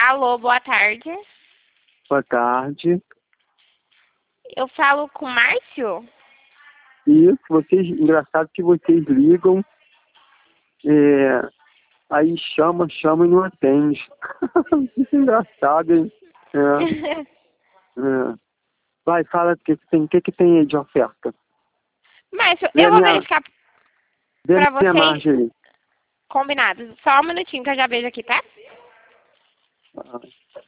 Alô, boa tarde. Boa tarde. Eu falo com o Márcio? Isso, engraçado que vocês ligam, aí chama e não atende. Isso é engraçado, hein? É. Vai, fala o que tem aí de oferta. Márcio, eu vou verificar Vê pra a minha vocês. margem aí. Combinado. Só um minutinho que eu já vejo aqui, tá? Ah.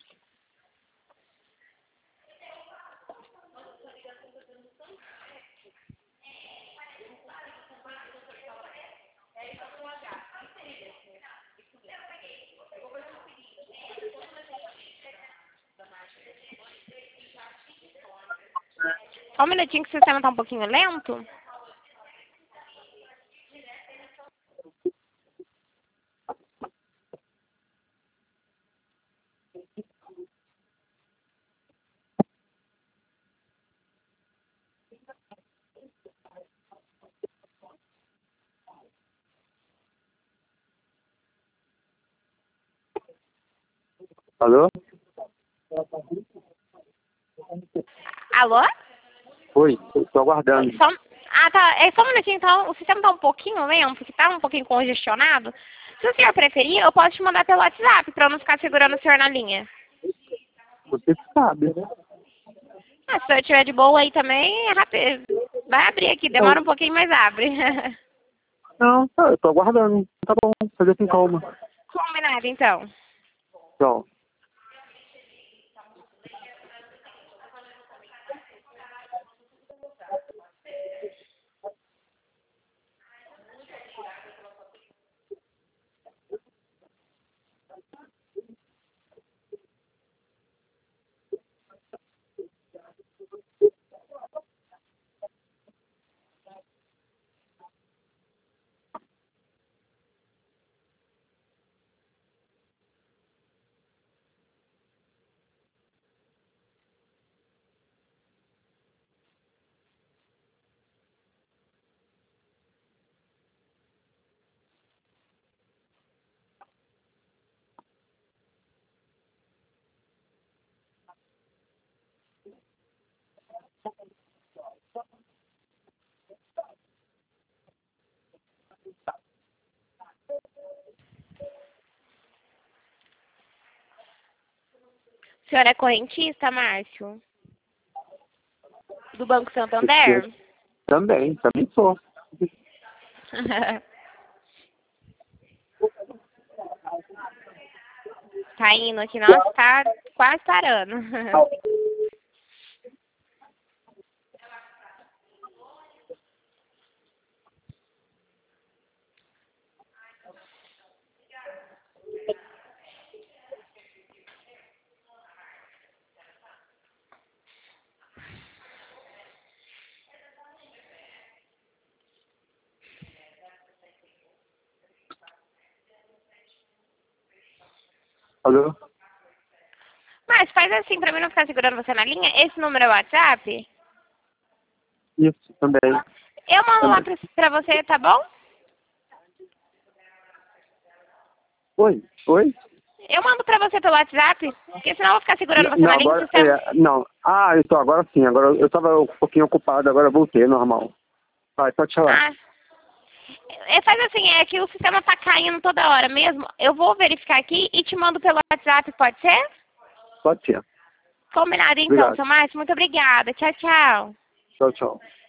Só um minutinho que o sistema tá um pouquinho lento. Alô? Alô? Oi, tô aguardando. Ah, tá. É só um minutinho, então. O sistema tá um pouquinho lento, porque tá um pouquinho congestionado. Se o senhor preferir, eu posso te mandar pelo WhatsApp, pra eu não ficar segurando o senhor na linha. Você sabe, né? Ah, se o senhor estiver de boa aí também, é rápido. Vai abrir aqui, demora um pouquinho, mas abre. Não, eu tô aguardando. Tá bom, fazer com calma. Combinado, então. Tchau. O senhor é correntista, Márcio? Do Banco Santander? Também sou. Tá indo aqui, nossa, tá quase parando. Alô? Mas faz assim, pra mim não ficar segurando você na linha, esse número é o WhatsApp? Isso, também. Eu mando lá pra você, tá bom? Oi? Eu mando pra você pelo WhatsApp, porque senão eu vou ficar segurando você Não, na linha, o agora, sistema... não. Ah, eu tô agora sim. Agora eu tava um pouquinho ocupado, agora eu voltei, normal. Vai, pode falar. Ah, faz assim, é que o sistema tá caindo toda hora mesmo. Eu vou verificar aqui e te mando pelo WhatsApp, pode ser? Pode ser. Combinado então, Obrigado. seu Márcio. Muito obrigada. Tchau, tchau. Tchau, tchau.